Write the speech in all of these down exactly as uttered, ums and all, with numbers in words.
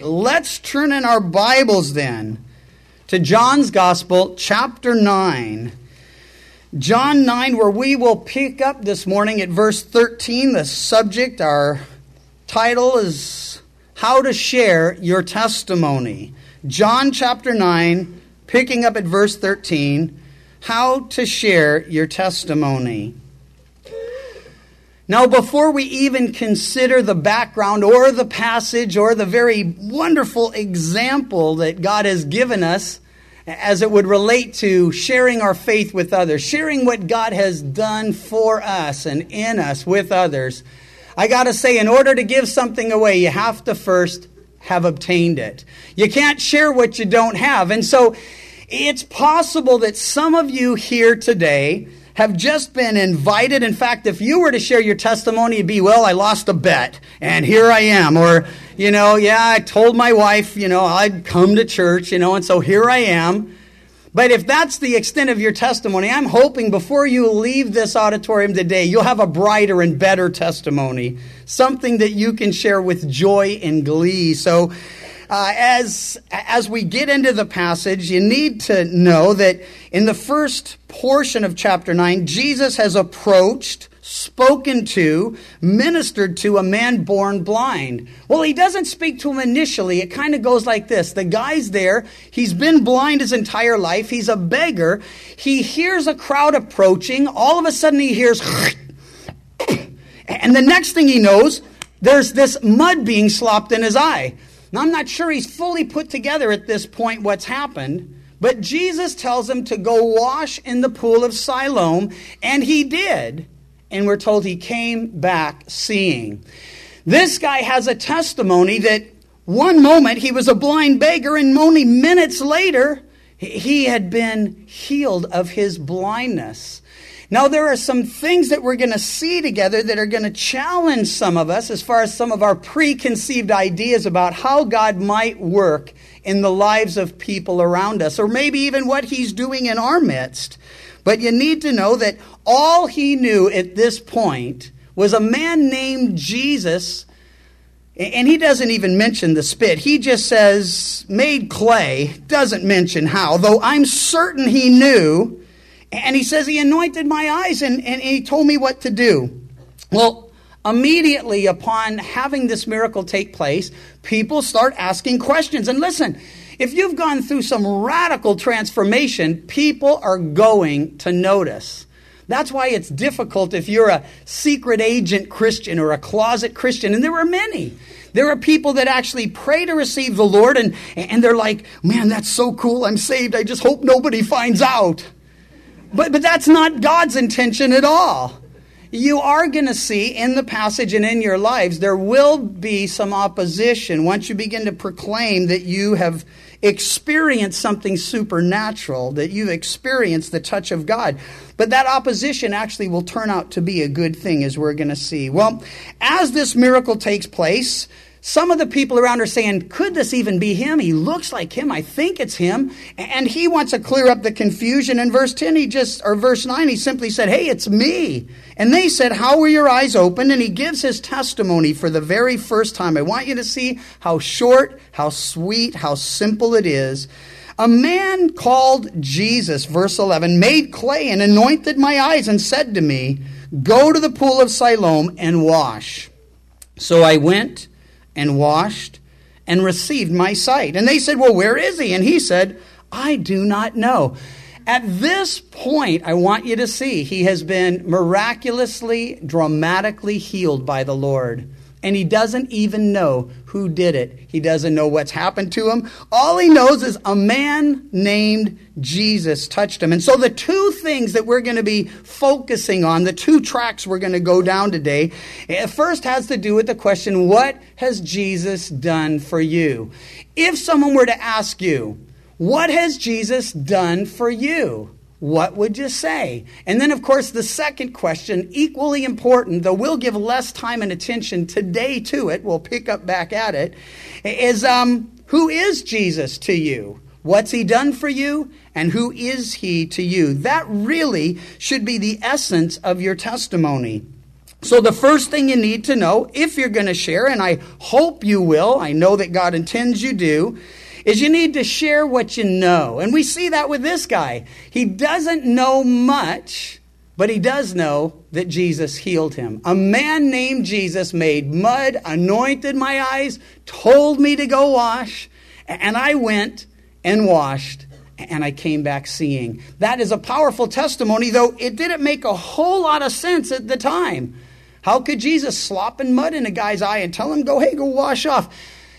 let's turn in our Bibles then to John's Gospel, chapter nine. John nine, where we will pick up this morning at verse thirteen. The subject, our title is How to Share Your Testimony. John chapter nine, picking up at verse thirteen, How to Share Your Testimony. Now, before we even consider the background or the passage or the very wonderful example that God has given us as it would relate to sharing our faith with others, sharing what God has done for us and in us with others, I got to say, in order to give something away, you have to first have obtained it. You can't share what you don't have. And so it's possible that some of you here today have just been invited. In fact, if you were to share your testimony, it'd be, well, I lost a bet, and here I am. Or, you know, yeah, I told my wife, you know, I'd come to church, you know, and so here I am. But if that's the extent of your testimony, I'm hoping before you leave this auditorium today, you'll have a brighter and better testimony, something that you can share with joy and glee. So Uh, as as we get into the passage, you need to know that in the first portion of chapter nine, Jesus has approached, spoken to, ministered to a man born blind. Well, he doesn't speak to him initially. It kind of goes like this. The guy's there. He's been blind his entire life. He's a beggar. He hears a crowd approaching. All of a sudden he hears, and the next thing he knows, there's this mud being slopped in his eye. Now, I'm not sure he's fully put together at this point what's happened, but Jesus tells him to go wash in the pool of Siloam, and he did. And we're told he came back seeing. This guy has a testimony that one moment he was a blind beggar, and only minutes later he had been healed of his blindness. Now, there are some things that we're going to see together that are going to challenge some of us as far as some of our preconceived ideas about how God might work in the lives of people around us, or maybe even what he's doing in our midst. But you need to know that all he knew at this point was a man named Jesus, and he doesn't even mention the spit. He just says, made clay, doesn't mention how, though I'm certain he knew. And he says, he anointed my eyes and, and he told me what to do. Well, immediately upon having this miracle take place, people start asking questions. And listen, if you've gone through some radical transformation, people are going to notice. That's why it's difficult if you're a secret agent Christian or a closet Christian. And there are many. There are people that actually pray to receive the Lord, and, and they're like, man, that's so cool. I'm saved. I just hope nobody finds out. But, but that's not God's intention at all. You are going to see in the passage and in your lives, there will be some opposition once you begin to proclaim that you have experienced something supernatural, that you've experienced the touch of God. But that opposition actually will turn out to be a good thing, as we're going to see. Well, as this miracle takes place, some of the people around are saying, could this even be him? He looks like him. I think it's him. And he wants to clear up the confusion. In verse ten, he just, or verse nine, he simply said, hey, it's me. And they said, how were your eyes opened? And he gives his testimony for the very first time. I want you to see how short, how sweet, how simple it is. A man called Jesus, verse eleven, made clay and anointed my eyes and said to me, go to the pool of Siloam and wash. So I went and washed, and received my sight. And they said, well, where is he? And he said, I do not know. At this point, I want you to see, he has been miraculously, dramatically healed by the Lord. And he doesn't even know who did it. He doesn't know what's happened to him. All he knows is a man named Jesus touched him. And so the two things that we're going to be focusing on, the two tracks we're going to go down today, first has to do with the question, what has Jesus done for you? If someone were to ask you, what has Jesus done for you? What would you say? And then, of course, the second question, equally important, though we'll give less time and attention today to it, we'll pick up back at it, is um, who is Jesus to you? What's he done for you? And who is he to you? That really should be the essence of your testimony. So the first thing you need to know, if you're going to share, and I hope you will, I know that God intends you do, is you need to share what you know. And we see that with this guy. He doesn't know much, but he does know that Jesus healed him. A man named Jesus made mud, anointed my eyes, told me to go wash, and I went and washed, and I came back seeing. That is a powerful testimony, though it didn't make a whole lot of sense at the time. How could Jesus slop in mud in a guy's eye and tell him, go, hey, go wash off?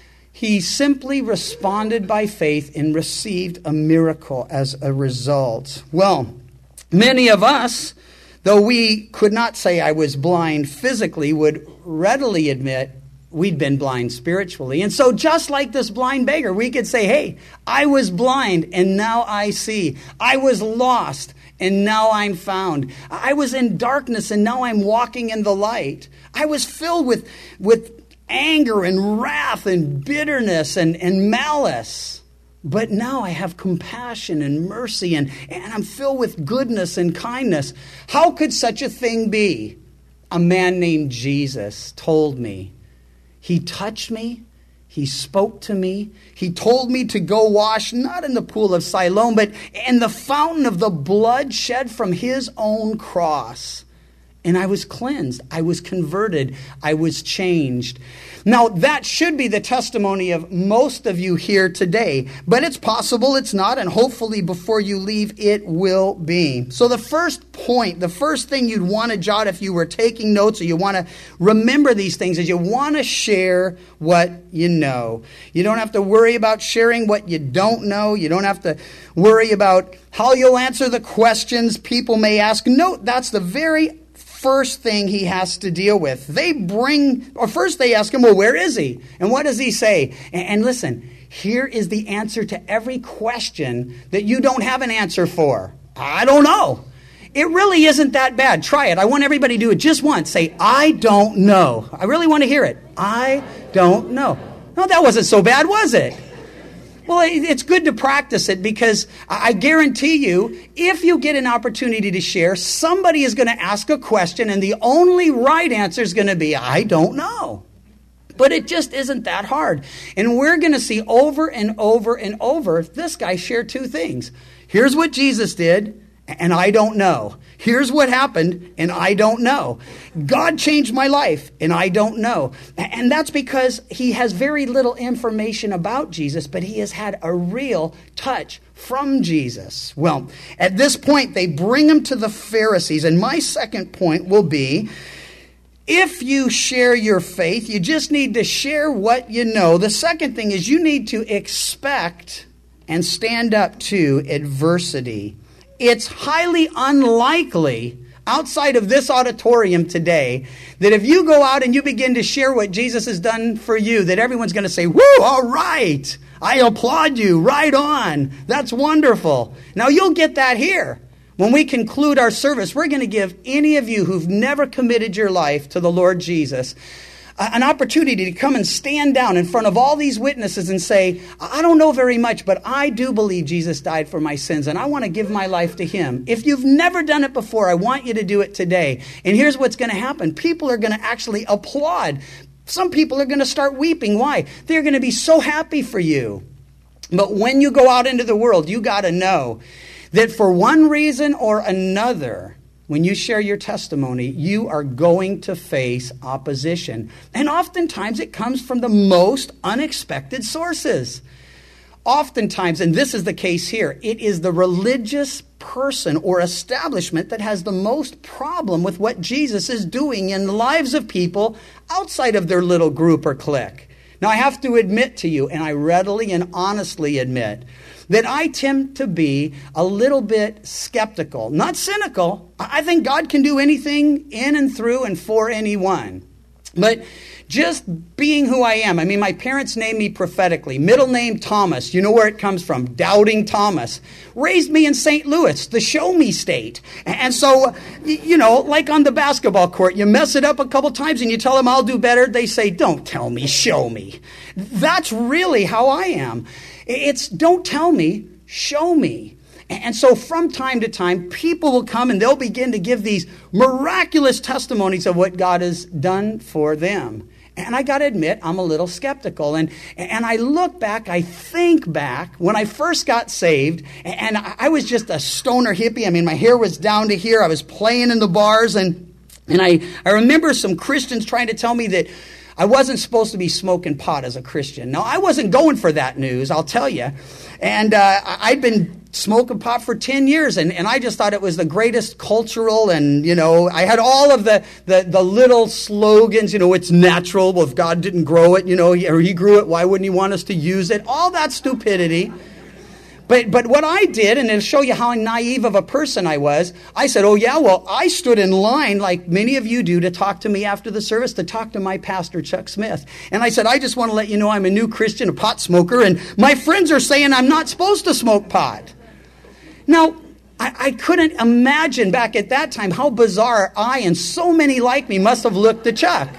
He simply responded by faith and received a miracle as a result. Well, many of us, though we could not say I was blind physically, would readily admit we'd been blind spiritually. And so just like this blind beggar, we could say, hey, I was blind and now I see. I was lost and now I'm found. I was in darkness and now I'm walking in the light. I was filled with, with anger and wrath and bitterness and, and malice. But now I have compassion and mercy and, and I'm filled with goodness and kindness. How could such a thing be? A man named Jesus told me. He touched me. He spoke to me. He told me to go wash, not in the pool of Siloam, but in the fountain of the blood shed from his own cross. And I was cleansed. I was converted. I was changed. Now, that should be the testimony of most of you here today. But it's possible it's not. And hopefully before you leave, it will be. So the first point, the first thing you'd want to jot if you were taking notes or you want to remember these things is you want to share what you know. You don't have to worry about sharing what you don't know. You don't have to worry about how you'll answer the questions people may ask. Note, that's the very first thing he has to deal with. They bring, or first they ask him, well, where is he? And what does he say? And, and listen, here is the answer to every question that you don't have an answer for. I don't know. It really isn't that bad. Try it. I want everybody to do it just once. Say, I don't know. I really want to hear it. I don't know. No, that wasn't so bad, was it? Well, it's good to practice it because I guarantee you, if you get an opportunity to share, somebody is going to ask a question and the only right answer is going to be, I don't know. But it just isn't that hard. And we're going to see over and over and over, this guy shared two things. Here's what Jesus did, and I don't know. Here's what happened, and I don't know. God changed my life, and I don't know. And that's because he has very little information about Jesus, but he has had a real touch from Jesus. Well, at this point, they bring him to the Pharisees, and my second point will be, if you share your faith, you just need to share what you know. The second thing is you need to expect and stand up to adversity. It's highly unlikely outside of this auditorium today that if you go out and you begin to share what Jesus has done for you, that everyone's going to say, woo, all right, I applaud you, right on, that's wonderful. Now you'll get that here. When we conclude our service, we're going to give any of you who've never committed your life to the Lord Jesus an opportunity to come and stand down in front of all these witnesses and say, I don't know very much, but I do believe Jesus died for my sins, and I want to give my life to him. If you've never done it before, I want you to do it today. And here's what's going to happen. People are going to actually applaud. Some people are going to start weeping. Why? They're going to be so happy for you. But when you go out into the world, you got to know that for one reason or another, when you share your testimony, you are going to face opposition. And oftentimes it comes from the most unexpected sources. Oftentimes, and this is the case here, it is the religious person or establishment that has the most problem with what Jesus is doing in the lives of people outside of their little group or clique. Now, I have to admit to you, and I readily and honestly admit, that I tend to be a little bit skeptical, not cynical. I think God can do anything in and through and for anyone. But just being who I am, I mean, my parents named me prophetically. Middle name Thomas. You know where it comes from. Doubting Thomas. Raised me in Saint Louis, the show me state. And so, you know, like on the basketball court, you mess it up a couple times and you tell them I'll do better. They say, don't tell me, show me. That's really how I am. It's don't tell me, show me. And so from time to time, people will come and they'll begin to give these miraculous testimonies of what God has done for them. And I got to admit, I'm a little skeptical. And, and I look back, I think back, when I first got saved, and I was just a stoner hippie. I mean, my hair was down to here. I was playing in the bars. And, and I, I remember some Christians trying to tell me that I wasn't supposed to be smoking pot as a Christian. Now, I wasn't going for that news, I'll tell you. And uh, I'd been smoking pot for ten years, and, and I just thought it was the greatest cultural, and, you know, I had all of the, the, the little slogans, you know, it's natural. Well, if God didn't grow it, you know, or he grew it, why wouldn't he want us to use it? All that stupidity. But but what I did, and it'll show you how naive of a person I was, I said, oh yeah, well, I stood in line like many of you do to talk to me after the service, to talk to my pastor, Chuck Smith. And I said, I just want to let you know I'm a new Christian, a pot smoker, and my friends are saying I'm not supposed to smoke pot. Now, I, I couldn't imagine back at that time how bizarre I and so many like me must have looked to Chuck.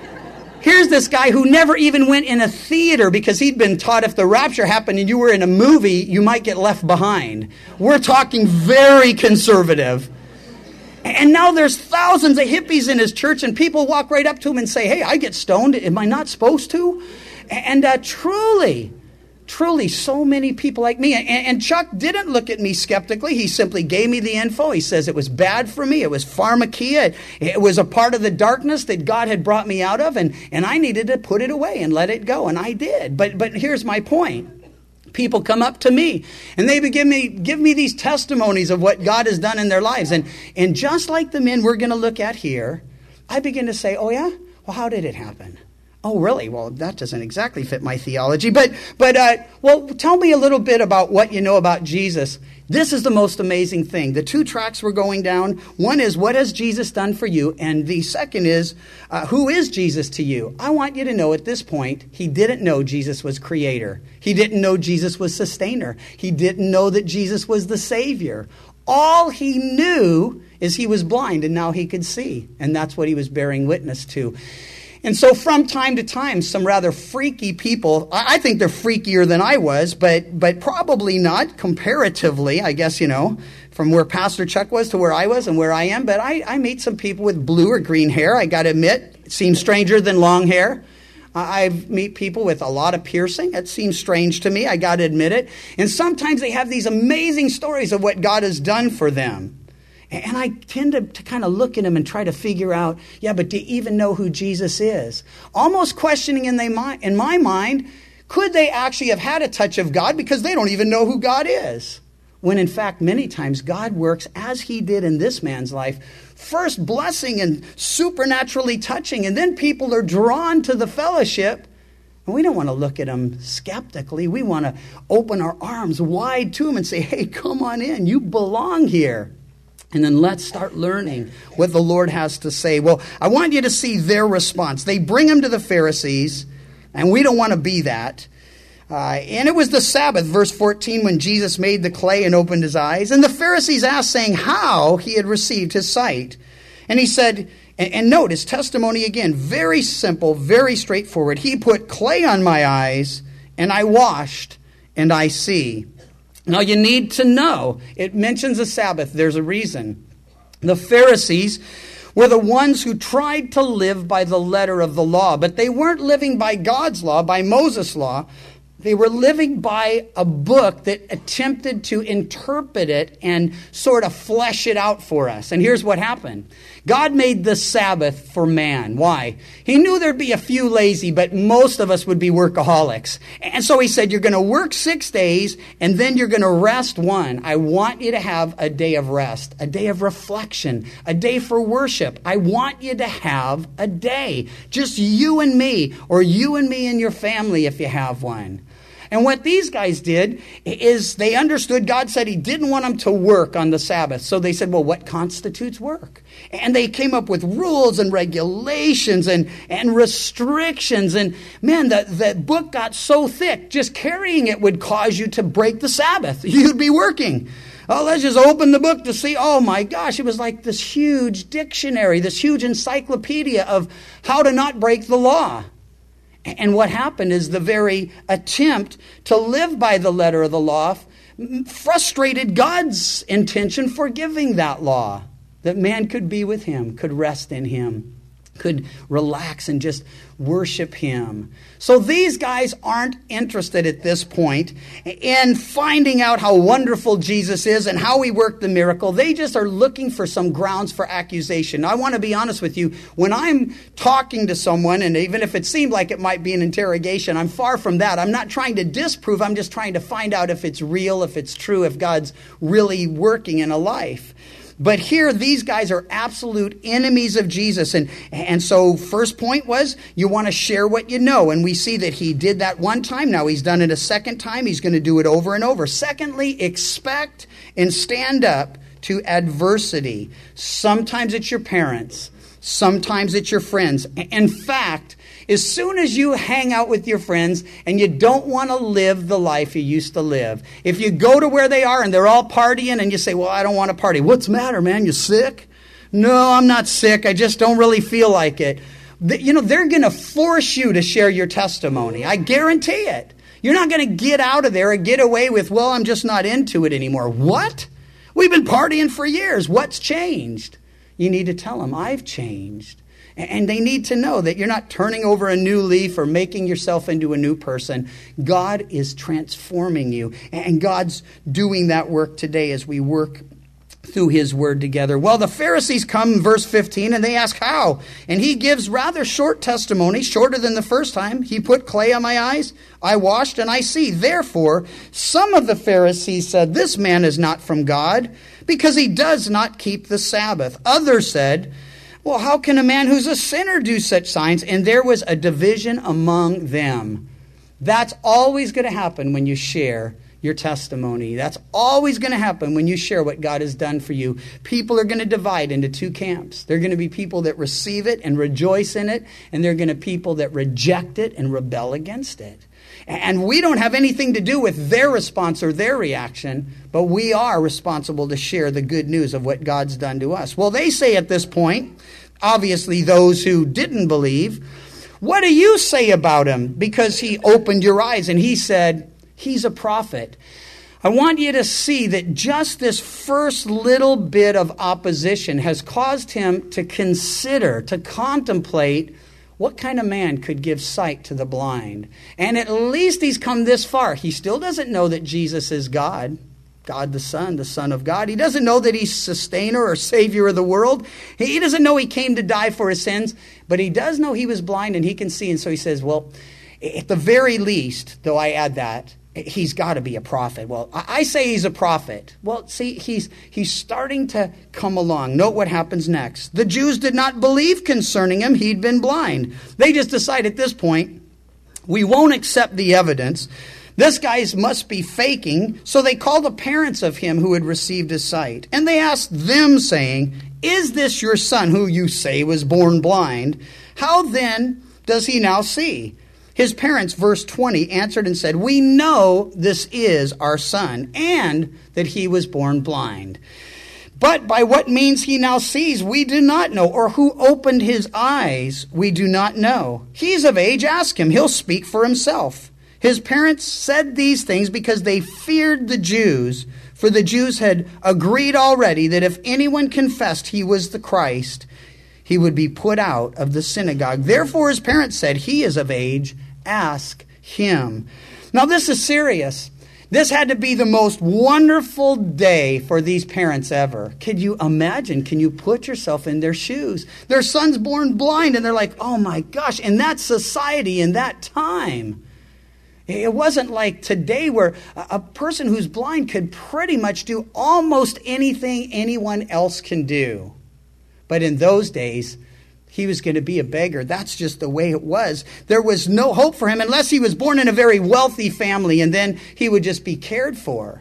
Here's this guy who never even went in a theater because he'd been taught if the rapture happened and you were in a movie, you might get left behind. We're talking very conservative. And now there's thousands of hippies in his church, and people walk right up to him and say, hey, I get stoned. Am I not supposed to? And uh, truly, truly, so many people like me. And, and Chuck didn't look at me skeptically. He simply gave me the info. He says it was bad for me. It was pharmakia. It, it was a part of the darkness that God had brought me out of, and, and I needed to put it away and let it go, and I did. But but here's my point. People come up to me, and they begin me give me these testimonies of what God has done in their lives. And, and just like the men we're going to look at here, I begin to say, oh yeah? Well, how did it happen? Oh, really? Well, that doesn't exactly fit my theology. But, but uh, well, tell me a little bit about what you know about Jesus. This is the most amazing thing. The two tracks we're going down, one is, what has Jesus done for you? And the second is, uh, who is Jesus to you? I want you to know at this point, he didn't know Jesus was creator. He didn't know Jesus was sustainer. He didn't know that Jesus was the Savior. All he knew is he was blind, and now he could see. And that's what he was bearing witness to. And so from time to time, some rather freaky people, I think they're freakier than I was, but but probably not comparatively, I guess, you know, from where Pastor Chuck was to where I was and where I am. But I, I meet some people with blue or green hair, I got to admit. It seems stranger than long hair. I meet people with a lot of piercing. It seems strange to me, I got to admit it. And sometimes they have these amazing stories of what God has done for them. And I tend to, to kind of look at him and try to figure out, yeah, but do you even know who Jesus is? Almost questioning in, they, in my mind, could they actually have had a touch of God because they don't even know who God is? When in fact, many times God works as he did in this man's life, first blessing and supernaturally touching, and then people are drawn to the fellowship. And we don't want to look at them skeptically. We want to open our arms wide to them and say, hey, come on in. You belong here. And then let's start learning what the Lord has to say. Well, I want you to see their response. They bring him to the Pharisees, and we don't want to be that. Uh, and it was the Sabbath, verse fourteen, when Jesus made the clay and opened his eyes. And the Pharisees asked, saying, how he had received his sight. And he said, and, and note his testimony again, very simple, very straightforward. He put clay on my eyes, and I washed, and I see. Now, you need to know, it mentions the Sabbath. There's a reason. The Pharisees were the ones who tried to live by the letter of the law, but they weren't living by God's law, by Moses' law. They were living by a book that attempted to interpret it and sort of flesh it out for us. And here's what happened. God made the Sabbath for man. Why? He knew there'd be a few lazy, but most of us would be workaholics. And so he said, you're going to work six days, and then you're going to rest one. I want you to have a day of rest, a day of reflection, a day for worship. I want you to have a day. Just you and me, or you and me and your family if you have one. And what these guys did is they understood God said he didn't want them to work on the Sabbath. So they said, well, what constitutes work? And they came up with rules and regulations and, and restrictions. And man, the, the book got so thick, just carrying it would cause you to break the Sabbath. You'd be working. Oh, let's just open the book to see. Oh my gosh, it was like this huge dictionary, this huge encyclopedia of how to not break the law. And what happened is the very attempt to live by the letter of the law frustrated God's intention for giving that law, that man could be with him, could rest in him, could relax and just worship him. So these guys aren't interested at this point in finding out how wonderful Jesus is and how he worked the miracle. They just are looking for some grounds for accusation. I want to be honest with you. When I'm talking to someone, and even if it seemed like it might be an interrogation, I'm far from that. I'm not trying to disprove. I'm just trying to find out if it's real, if it's true, if God's really working in a life. But here, these guys are absolute enemies of Jesus. And, and so first point was, you want to share what you know. And we see that he did that one time. Now he's done it a second time. He's going to do it over and over. Secondly, expect and stand up to adversity. Sometimes it's your parents. Sometimes it's your friends. In fact, as soon as you hang out with your friends and you don't want to live the life you used to live, if you go to where they are and they're all partying and you say, well, I don't want to party. What's the matter, man? You sick? No, I'm not sick. I just don't really feel like it. You know, they're going to force you to share your testimony. I guarantee it. You're not going to get out of there and get away with, well, I'm just not into it anymore. What? We've been partying for years. What's changed? You need to tell them, I've changed. And they need to know that you're not turning over a new leaf or making yourself into a new person. God is transforming you. And God's doing that work today as we work through his word together. Well, the Pharisees come in verse fifteen and they ask how. And he gives rather short testimony, shorter than the first time. He put clay on my eyes, I washed, and I see. Therefore, some of the Pharisees said, this man is not from God, because he does not keep the Sabbath. Others said, well, how can a man who's a sinner do such signs? And there was a division among them. That's always going to happen when you share your testimony. That's always going to happen when you share what God has done for you. People are going to divide into two camps. There are going to be people that receive it and rejoice in it, and there are going to be people that reject it and rebel against it. And we don't have anything to do with their response or their reaction, but we are responsible to share the good news of what God's done to us. Well, they say at this point, obviously those who didn't believe, what do you say about him? Because he opened your eyes and he said, he's a prophet. I want you to see that just this first little bit of opposition has caused him to consider, to contemplate, what kind of man could give sight to the blind? And at least he's come this far. He still doesn't know that Jesus is God, God the Son, the Son of God. He doesn't know that he's sustainer or savior of the world. He doesn't know he came to die for his sins, but he does know he was blind and he can see. And so he says, well, at the very least, though I add that, he's got to be a prophet. Well, I say he's a prophet. Well, see, he's he's starting to come along. Note what happens next. The Jews did not believe concerning him. He'd been blind. They just decide at this point, we won't accept the evidence. This guy must be faking. So they called the parents of him who had received his sight. And they asked them, saying, is this your son who you say was born blind? How then does he now see? His parents, verse twenty, answered and said, we know this is our son, and that he was born blind. But by what means he now sees, we do not know, or who opened his eyes, we do not know. He's of age, ask him, he'll speak for himself. His parents said these things because they feared the Jews, for the Jews had agreed already that if anyone confessed he was the Christ, he would be put out of the synagogue. Therefore his parents said, he is of age, ask him. Now this is serious. This had to be the most wonderful day for these parents ever. Could you imagine? Can you put yourself in their shoes? Their son's born blind and they're like, oh my gosh, in that society, in that time. It wasn't like today where a person who's blind could pretty much do almost anything anyone else can do. But in those days, he was going to be a beggar. That's just the way it was. There was no hope for him unless he was born in a very wealthy family, and then he would just be cared for.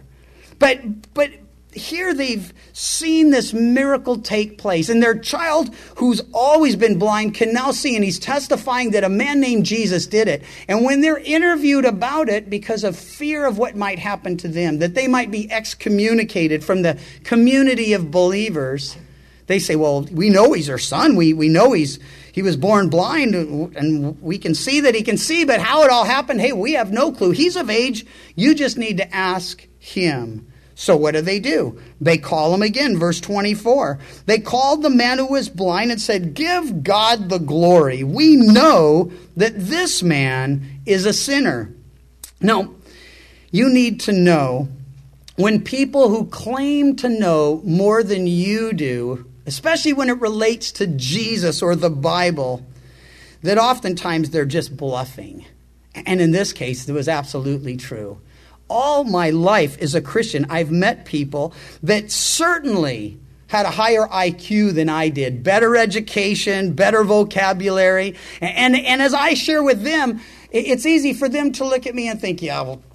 But but here they've seen this miracle take place, and their child who's always been blind can now see, and he's testifying that a man named Jesus did it. And when they're interviewed about it, because of fear of what might happen to them, that they might be excommunicated from the community of believers, they say, well, we know he's our son. We we know he's he was born blind, and we can see that he can see, but how it all happened, hey, we have no clue. He's of age. You just need to ask him. So what do they do? They call him again, verse twenty-four. They called the man who was blind and said, "Give God the glory. We know that this man is a sinner." Now, you need to know, when people who claim to know more than you do, especially when it relates to Jesus or the Bible, that oftentimes they're just bluffing. And in this case, it was absolutely true. All my life as a Christian, I've met people that certainly had a higher I Q than I did, better education, better vocabulary. And, and as I share with them, it's easy for them to look at me and think, yeah, well,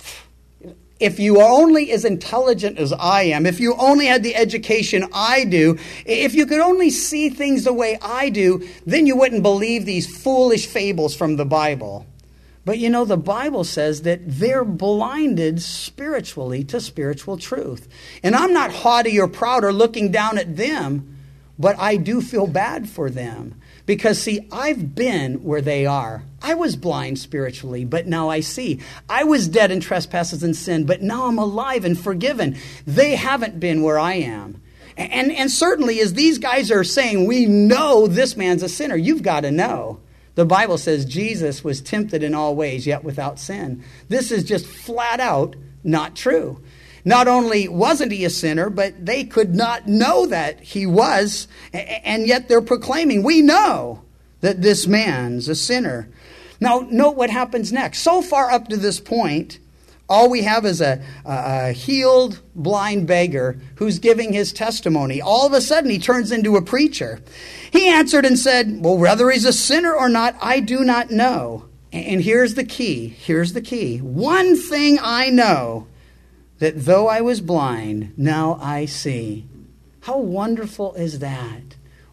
if you are only as intelligent as I am, if you only had the education I do, if you could only see things the way I do, then you wouldn't believe these foolish fables from the Bible. But you know, the Bible says that they're blinded spiritually to spiritual truth. And I'm not haughty or proud or looking down at them, but I do feel bad for them. Because, see, I've been where they are. I was blind spiritually, but now I see. I was dead in trespasses and sin, but now I'm alive and forgiven. They haven't been where I am. And, and certainly, as these guys are saying, we know this man's a sinner, you've got to know. The Bible says Jesus was tempted in all ways, yet without sin. This is just flat out not true. Not only wasn't he a sinner, but they could not know that he was, and yet they're proclaiming, we know that this man's a sinner. Now, note what happens next. So far up to this point, all we have is a, a, a healed blind beggar who's giving his testimony. All of a sudden, he turns into a preacher. He answered and said, well, whether he's a sinner or not, I do not know. And here's the key. Here's the key. One thing I know, that though I was blind, now I see. How wonderful is that?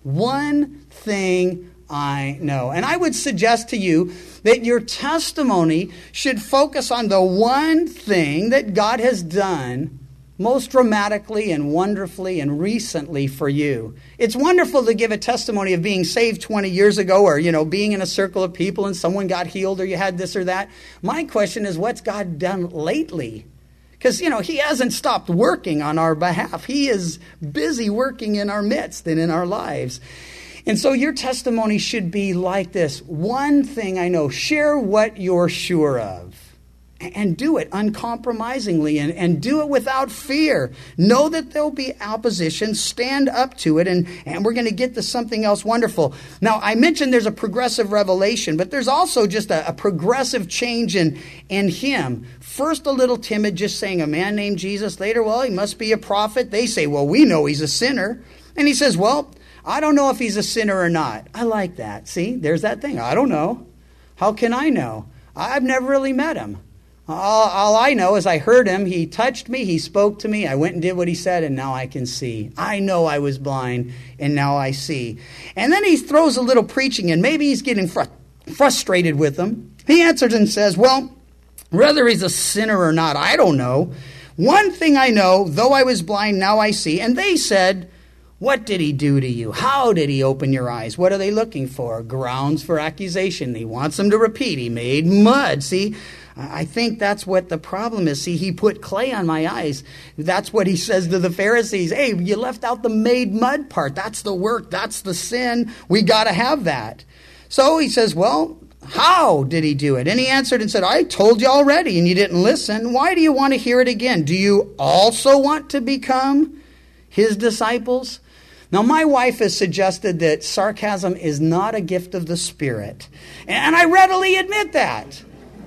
One thing I know. And I would suggest to you that your testimony should focus on the one thing that God has done most dramatically and wonderfully and recently for you. It's wonderful to give a testimony of being saved twenty years ago, or, you know, being in a circle of people and someone got healed or you had this or that. My question is, what's God done lately? Because, you know, he hasn't stopped working on our behalf. He is busy working in our midst and in our lives. And so your testimony should be like this. One thing I know, share what you're sure of. And do it uncompromisingly, and, and do it without fear. Know that there'll be opposition. Stand up to it, and, and we're going to get to something else wonderful. Now, I mentioned there's a progressive revelation, but there's also just a, a progressive change in, in him. First, a little timid, just saying a man named Jesus. Later, well, he must be a prophet. They say, well, we know he's a sinner. And he says, well, I don't know if he's a sinner or not. I like that. See, there's that thing. I don't know. How can I know? I've never really met him. All, all I know is I heard him. He touched me. He spoke to me. I went and did what he said, and now I can see. I know I was blind, and now I see. And then he throws a little preaching in. Maybe he's getting fr- frustrated with them. He answers and says, well, whether he's a sinner or not, I don't know. One thing I know, though I was blind, now I see. And they said, what did he do to you? How did he open your eyes? What are they looking for? Grounds for accusation. He wants them to repeat. He made mud. See, I think that's what the problem is. See, he put clay on my eyes. That's what he says to the Pharisees. Hey, you left out the made mud part. That's the work. That's the sin. We got to have that. So he says, well, how did he do it? And he answered and said, I told you already and you didn't listen. Why do you want to hear it again? Do you also want to become his disciples? Now, my wife has suggested that sarcasm is not a gift of the Spirit. And I readily admit that.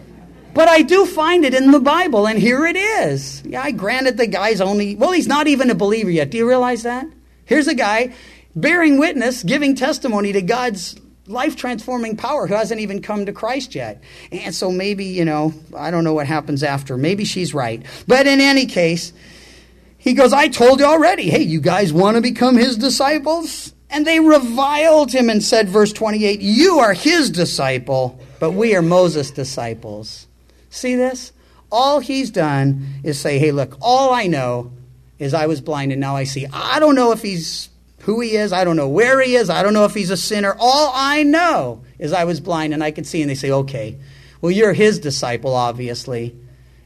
But I do find it in the Bible, and here it is. Yeah, I granted the guy's only, well, he's not even a believer yet. Do you realize that? Here's a guy bearing witness, giving testimony to God's life-transforming power who hasn't even come to Christ yet. And so maybe, you know, I don't know what happens after. Maybe she's right. But in any case, he goes, I told you already. Hey, you guys want to become his disciples? And they reviled him and said, verse twenty-eight, you are his disciple, but we are Moses' disciples. See this? All he's done is say, hey, look, all I know is I was blind and now I see. I don't know if he's who he is. I don't know where he is. I don't know if he's a sinner. All I know is I was blind and I could see. And they say, okay, well, you're his disciple, obviously.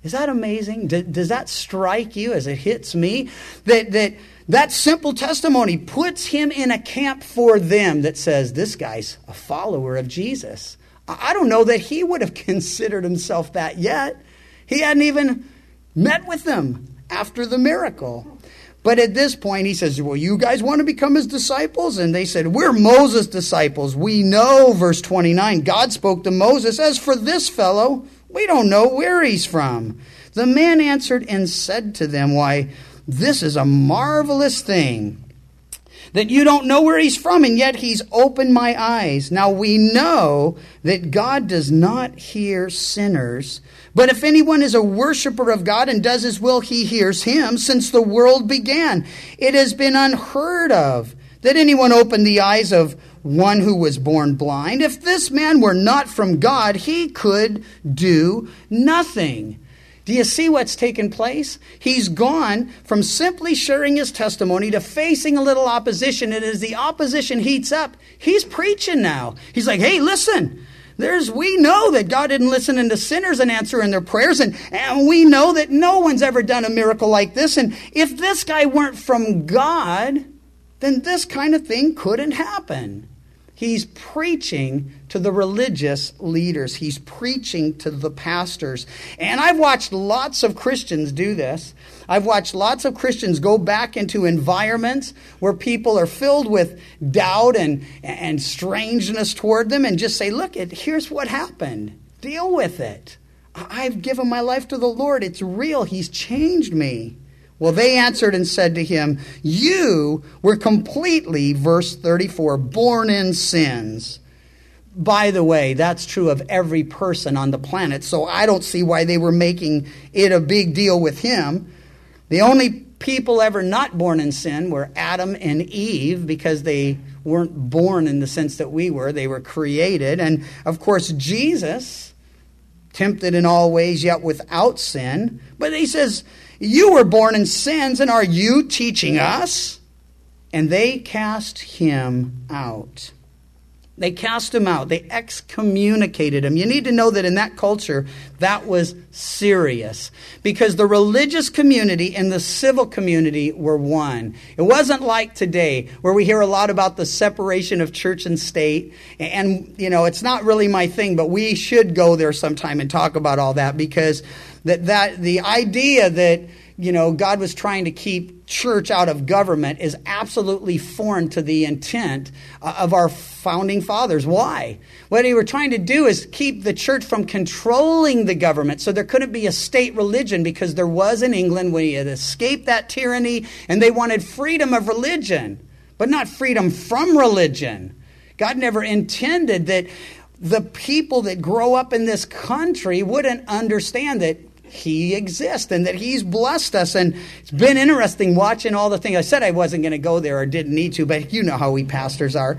Is that amazing? D- does that strike you as it hits me? That, that that simple testimony puts him in a camp for them that says, this guy's a follower of Jesus. I don't know that he would have considered himself that yet. He hadn't even met with them after the miracle. But at this point, he says, well, you guys want to become his disciples? And they said, we're Moses' disciples. We know, verse twenty-nine, God spoke to Moses, as for this fellow, we don't know where he's from. The man answered and said to them, why, this is a marvelous thing, that you don't know where he's from, and yet he's opened my eyes. Now we know that God does not hear sinners, but if anyone is a worshiper of God and does his will, he hears him since the world began. It has been unheard of that anyone opened the eyes of one who was born blind. If this man were not from God, he could do nothing. Do you see what's taken place? He's gone from simply sharing his testimony to facing a little opposition. And as the opposition heats up, he's preaching now. He's like, hey, listen, there's, we know that God didn't listen to sinners and answer in their prayers. And, and we know that no one's ever done a miracle like this. And if this guy weren't from God, then this kind of thing couldn't happen. He's preaching to the religious leaders. He's preaching to the pastors. And I've watched lots of Christians do this. I've watched lots of Christians go back into environments where people are filled with doubt and, and strangeness toward them and just say, look, it, here's what happened. Deal with it. I've given my life to the Lord. It's real. He's changed me. Well, they answered and said to him, you were completely, verse thirty-four, born in sins. By the way, that's true of every person on the planet, so I don't see why they were making it a big deal with him. The only people ever not born in sin were Adam and Eve, because they weren't born in the sense that we were. They were created. And, of course, Jesus, tempted in all ways, yet without sin. But he says, you were born in sins, and are you teaching us? And they cast him out. They cast him out. They excommunicated him. You need to know that in that culture, that was serious, because the religious community and the civil community were one. It wasn't like today, where we hear a lot about the separation of church and state. And, you know, it's not really my thing, but we should go there sometime and talk about all that, because that, that the idea that, you know, God was trying to keep church out of government is absolutely foreign to the intent of our founding fathers. Why? What they were trying to do is keep the church from controlling the government, so there couldn't be a state religion, because there was in England when you had escaped that tyranny, and they wanted freedom of religion, but not freedom from religion. God never intended that the people that grow up in this country wouldn't understand that he exists and that he's blessed us. And it's been interesting watching all the things. I said I wasn't going to go there or didn't need to, but you know how we pastors are.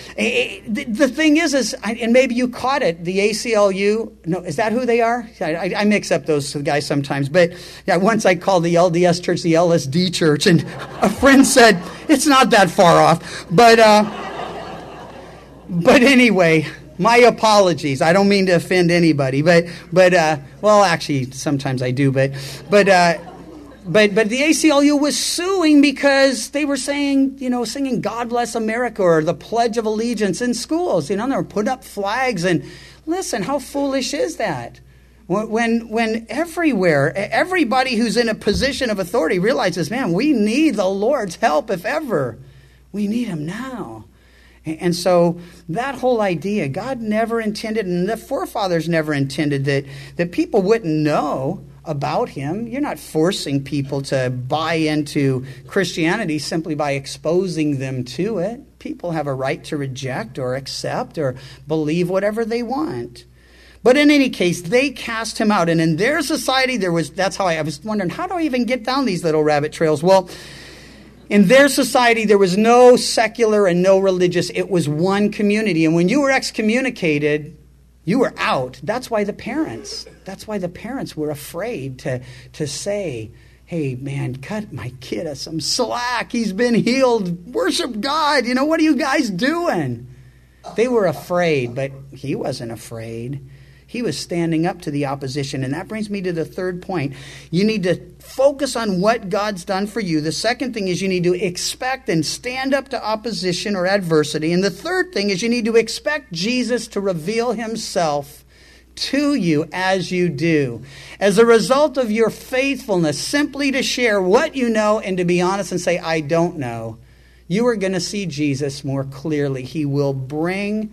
The thing is, is and maybe you caught it, the A C L U, no, is that who they are? I, I mix up those guys sometimes. But yeah, once I called the L D S church the L S D church, and a friend said, it's not that far off. But, uh, but anyway, my apologies. I don't mean to offend anybody, but but uh, well, actually, sometimes I do. But but uh, but but the A C L U was suing because they were saying, you know, singing "God Bless America" or the Pledge of Allegiance in schools. You know, they were putting up flags. And listen, how foolish is that? When when everywhere, everybody who's in a position of authority realizes, man, we need the Lord's help if ever. We need him now. And so that whole idea, God never intended, and the forefathers never intended, that, that people wouldn't know about him. You're not forcing people to buy into Christianity simply by exposing them to it. People have a right to reject or accept or believe whatever they want. But in any case, they cast him out. And in their society, there was, that's how I, I was wondering, how do I even get down these little rabbit trails? Well, in their society, there was no secular and no religious. It was one community. And when you were excommunicated, you were out. That's why the parents, that's why the parents were afraid to, to say, hey, man, cut my kid some slack. He's been healed. Worship God. You know, what are you guys doing? They were afraid, but he wasn't afraid. He was standing up to the opposition. And that brings me to the third point. You need to focus on what God's done for you. The second thing is you need to expect and stand up to opposition or adversity. And the third thing is you need to expect Jesus to reveal himself to you as you do. As a result of your faithfulness, simply to share what you know and to be honest and say, I don't know, you are going to see Jesus more clearly. He will bring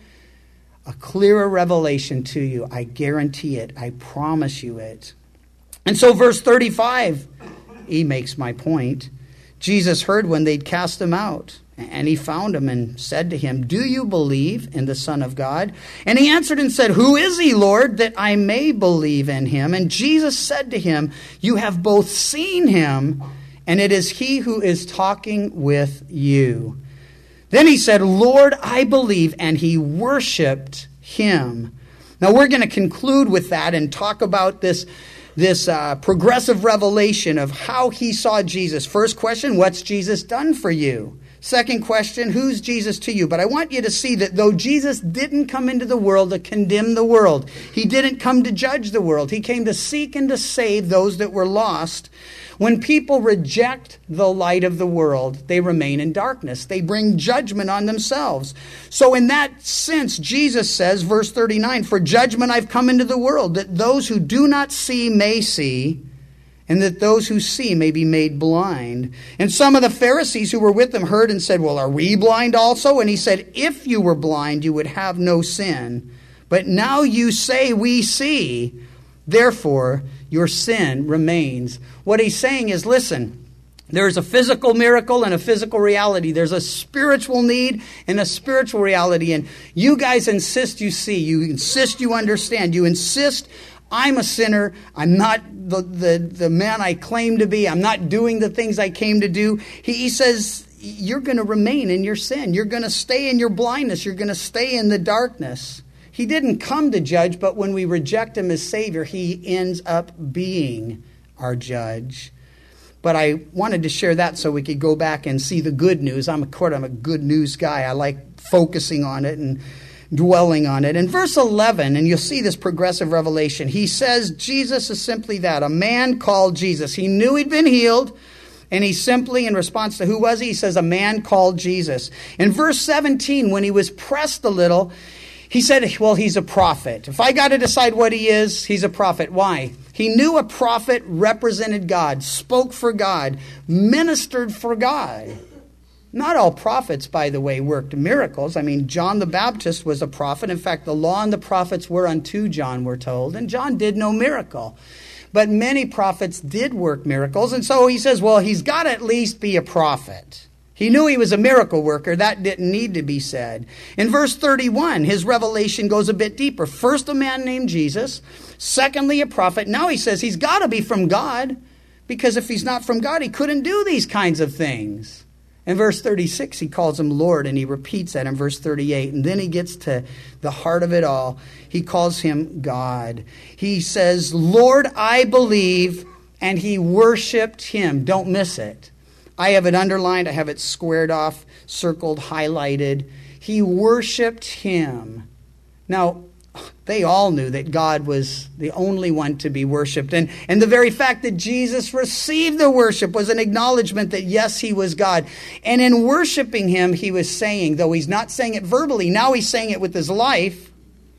a clearer revelation to you. I guarantee it. I promise you it. And so verse thirty-five, he makes my point. Jesus heard when they'd cast him out, and he found him and said to him, do you believe in the Son of God? And he answered and said, who is he, Lord, that I may believe in him? And Jesus said to him, you have both seen him, and it is he who is talking with you. Then he said, Lord, I believe, and he worshiped him. Now we're going to conclude with that and talk about this, this uh, progressive revelation of how he saw Jesus. First question, what's Jesus done for you? Second question, who's Jesus to you? But I want you to see that though Jesus didn't come into the world to condemn the world, he didn't come to judge the world. He came to seek and to save those that were lost. When people reject the light of the world, they remain in darkness. They bring judgment on themselves. So in that sense, Jesus says, verse thirty-nine, for judgment I've come into the world, that those who do not see may see, and that those who see may be made blind. And some of the Pharisees who were with him heard and said, well, are we blind also? And he said, if you were blind, you would have no sin. But now you say we see. Therefore, your sin remains. What he's saying is, listen, there's a physical miracle and a physical reality. There's a spiritual need and a spiritual reality. And you guys insist you see. You insist you understand. You insist I'm a sinner. I'm not the, the, the man I claim to be. I'm not doing the things I came to do. He, he says, you're going to remain in your sin. You're going to stay in your blindness. You're going to stay in the darkness. He didn't come to judge, but when we reject him as Savior, he ends up being our judge. But I wanted to share that so we could go back and see the good news. I'm a, I'm a good news guy. I like focusing on it and dwelling on it. In verse eleven, and you'll see this progressive revelation, he says Jesus is simply that, a man called Jesus. He knew he'd been healed, and he simply, in response to who was he, he says a man called Jesus. In verse seventeen, when he was pressed a little, he said, well, he's a prophet. If I got to decide what he is, he's a prophet. Why? He knew a prophet represented God, spoke for God, ministered for God. Not all prophets, by the way, worked miracles. I mean, John the Baptist was a prophet. In fact, the law and the prophets were unto John, we're told. And John did no miracle. But many prophets did work miracles. And so he says, well, he's got to at least be a prophet. He knew he was a miracle worker. That didn't need to be said. In verse thirty-one, his revelation goes a bit deeper. First, a man named Jesus. Secondly, a prophet. Now he says he's got to be from God, because if he's not from God, he couldn't do these kinds of things. In verse thirty-six, he calls him Lord, and he repeats that in verse thirty-eight. And then he gets to the heart of it all. He calls him God. He says, Lord, I believe, and he worshiped him. Don't miss it. I have it underlined. I have it squared off, circled, highlighted. He worshiped him. Now, they all knew that God was the only one to be worshipped. And, and the very fact that Jesus received the worship was an acknowledgement that, yes, he was God. And in worshiping him, he was saying, though he's not saying it verbally, now he's saying it with his life,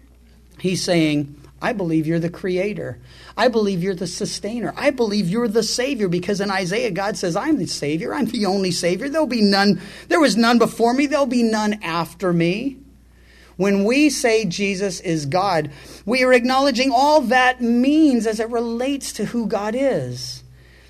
he's saying, I believe you're the creator. I believe you're the sustainer. I believe you're the Savior, because in Isaiah, God says, I'm the Savior. I'm the only Savior. There'll be none. There was none before me. There'll be none after me. When we say Jesus is God, we are acknowledging all that means as it relates to who God is.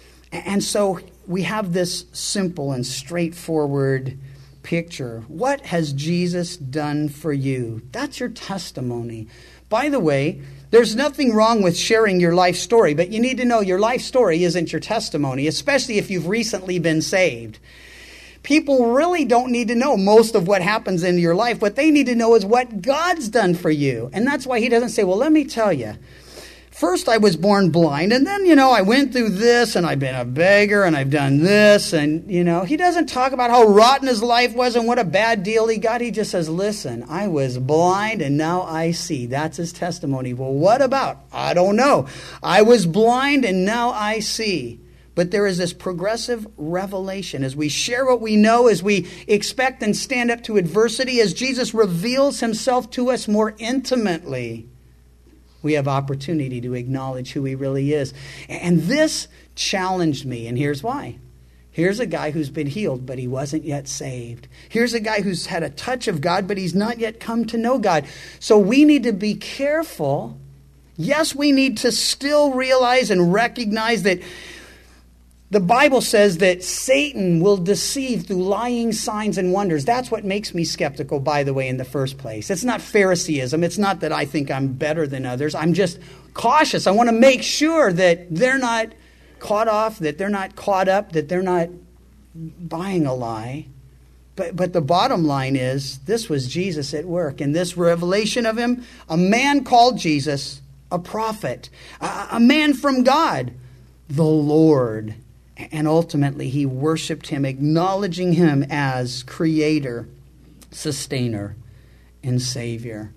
And so we have this simple and straightforward picture. What has Jesus done for you? That's your testimony. By the way, there's nothing wrong with sharing your life story, but you need to know your life story isn't your testimony, especially if you've recently been saved. People really don't need to know most of what happens in your life. What they need to know is what God's done for you. And that's why he doesn't say, well, let me tell you. First I was born blind, and then, you know, I went through this, and I've been a beggar, and I've done this, and, you know, he doesn't talk about how rotten his life was and what a bad deal he got. He just says, listen, I was blind, and now I see. That's his testimony. Well, what about? I don't know. I was blind, and now I see. But there is this progressive revelation as we share what we know, as we expect and stand up to adversity, as Jesus reveals himself to us more intimately. We have opportunity to acknowledge who he really is. And this challenged me, and here's why. Here's a guy who's been healed, but he wasn't yet saved. Here's a guy who's had a touch of God, but he's not yet come to know God. So we need to be careful. Yes, we need to still realize and recognize that the Bible says that Satan will deceive through lying signs and wonders. That's what makes me skeptical, by the way, in the first place. It's not Phariseeism. It's not that I think I'm better than others. I'm just cautious. I want to make sure that they're not caught off, that they're not caught up, that they're not buying a lie. But, but the bottom line is, this was Jesus at work. In this revelation of him, a man called Jesus a prophet, a, a man from God, the Lord. And ultimately, he worshiped him, acknowledging him as creator, sustainer, and savior.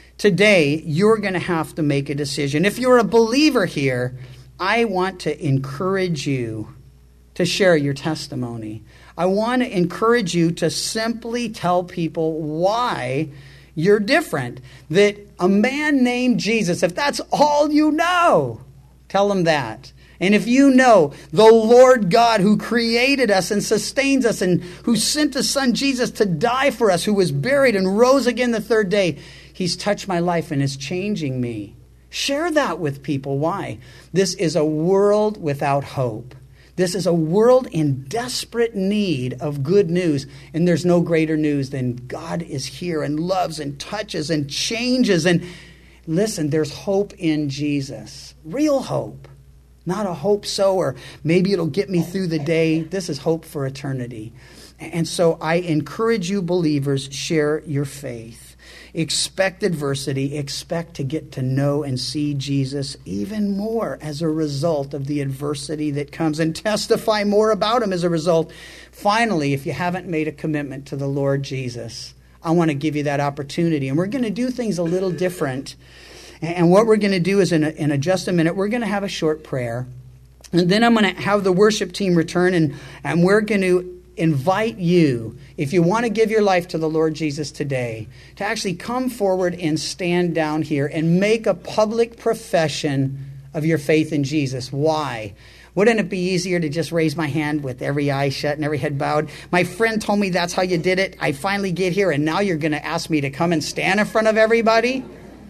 Today, you're going to have to make a decision. If you're a believer here, I want to encourage you to share your testimony. I want to encourage you to simply tell people why you're different. That a man named Jesus, if that's all you know, tell him that. And if you know the Lord God who created us and sustains us and who sent his son Jesus to die for us, who was buried and rose again the third day, he's touched my life and is changing me. Share that with people. Why? This is a world without hope. This is a world in desperate need of good news. And there's no greater news than God is here and loves and touches and changes. And listen, there's hope in Jesus. Real hope. Not a hope so, or maybe it'll get me through the day. This is hope for eternity. And so I encourage you believers, share your faith. Expect adversity. Expect to get to know and see Jesus even more as a result of the adversity that comes, and testify more about him as a result. Finally, if you haven't made a commitment to the Lord Jesus, I want to give you that opportunity. And we're going to do things a little different. And what we're going to do is in, a, in a just a minute, we're going to have a short prayer. And then I'm going to have the worship team return, and, and we're going to invite you, if you want to give your life to the Lord Jesus today, to actually come forward and stand down here and make a public profession of your faith in Jesus. Why? Wouldn't it be easier to just raise my hand with every eye shut and every head bowed? My friend told me that's how you did it. I finally get here, and now you're going to ask me to come and stand in front of everybody?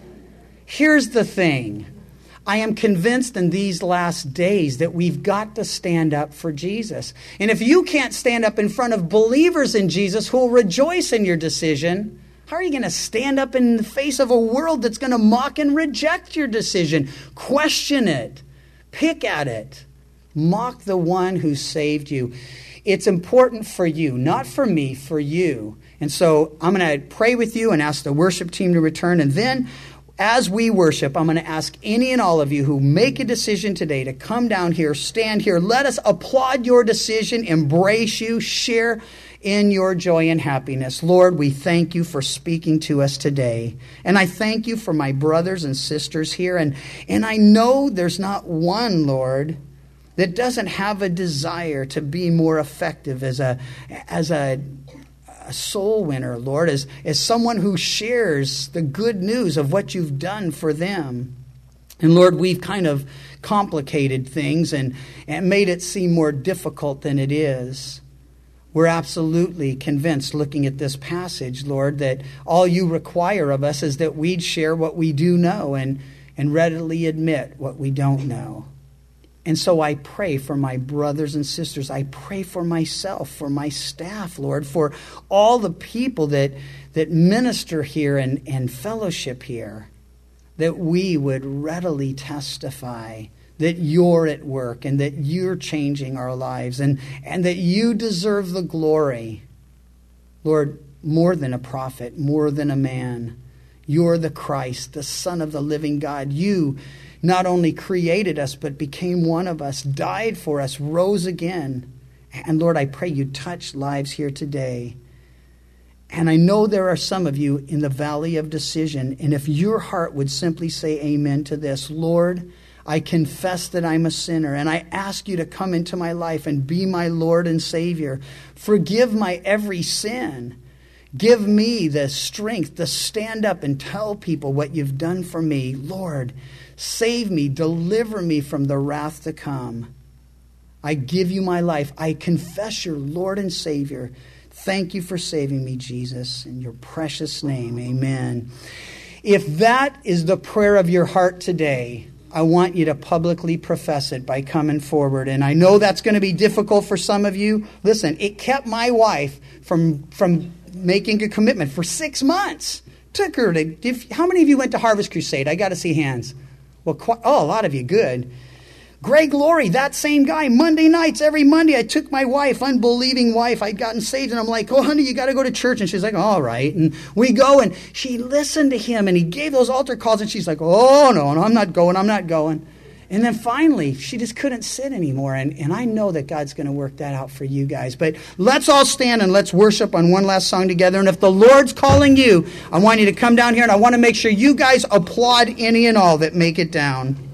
Here's the thing. I am convinced in these last days that we've got to stand up for Jesus. And if you can't stand up in front of believers in Jesus who will rejoice in your decision, how are you going to stand up in the face of a world that's going to mock and reject your decision? Question it. Pick at it. Mock the one who saved you. It's important for you, not for me, for you. And so I'm going to pray with you and ask the worship team to return. And then as we worship, I'm going to ask any and all of you who make a decision today to come down here, stand here. Let us applaud your decision, embrace you, share in your joy and happiness. Lord, we thank you for speaking to us today. And I thank you for my brothers and sisters here. And, and I know there's not one, Lord, that doesn't have a desire to be more effective as a, as a, a soul winner, Lord, as, as someone who shares the good news of what you've done for them. And Lord, we've kind of complicated things and, and made it seem more difficult than it is. We're absolutely convinced, looking at this passage, Lord, that all you require of us is that we'd share what we do know and, and readily admit what we don't know. And so I pray for my brothers and sisters. I pray for myself, for my staff, Lord, for all the people that, that minister here and, and fellowship here, that we would readily testify that you're at work and that you're changing our lives and, and that you deserve the glory. Lord, more than a prophet, more than a man, you're the Christ, the Son of the living God. You not only created us, but became one of us, died for us, rose again. And Lord, I pray you touch lives here today. And I know there are some of you in the valley of decision. And if your heart would simply say amen to this, Lord, I confess that I'm a sinner, and I ask you to come into my life and be my Lord and Savior. Forgive my every sin. Give me the strength to stand up and tell people what you've done for me. Lord, save me, deliver me from the wrath to come. I give you my life. I confess your Lord and Savior. Thank you for saving me, Jesus. In your precious name, amen. If that is the prayer of your heart today, I want you to publicly profess it by coming forward. And I know that's going to be difficult for some of you. Listen, it kept my wife from, from making a commitment for six months. Took her to, if, how many of you went to Harvest Crusade? I got to see hands. Well, quite, oh, a lot of you, good. Greg Laurie, that same guy, Monday nights, every Monday, I took my wife, unbelieving wife, I'd gotten saved, and I'm like, oh, honey, you got to go to church. And she's like, all right. And we go, and she listened to him, and he gave those altar calls, and she's like, oh, no, no, I'm not going, I'm not going. And then finally, she just couldn't sit anymore, and, and I know that God's going to work that out for you guys. But let's all stand and let's worship on one last song together. And if the Lord's calling you, I want you to come down here, and I want to make sure you guys applaud any and all that make it down.